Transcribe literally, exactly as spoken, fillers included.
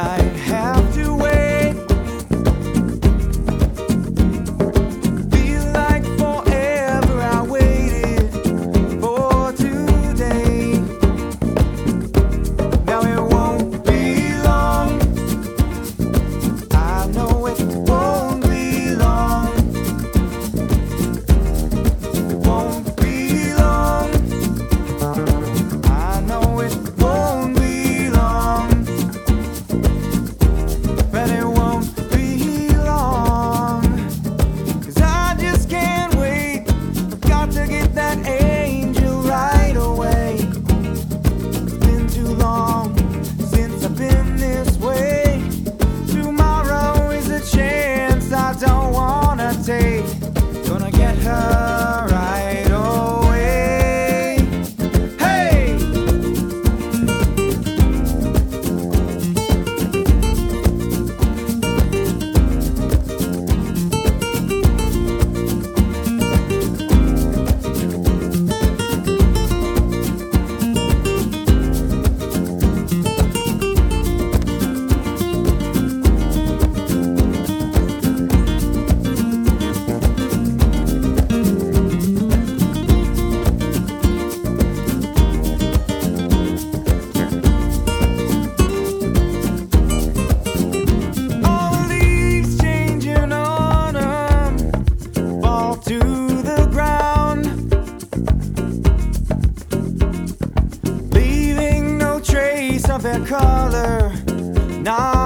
might have to wait. Feel like forever I waited for today. Now it won't be long. I know it won't be long. It won't be long. I know it won't be long. But it won't be long. 'Cause I just can't wait. I've got to get that angel right away. It's been too long since I've been this way. Tomorrow is a chance I don't wanna take. Gonna get her right away. Hey! All the leaves change in autumn, fall to the ground, leaving no trace of their color. Not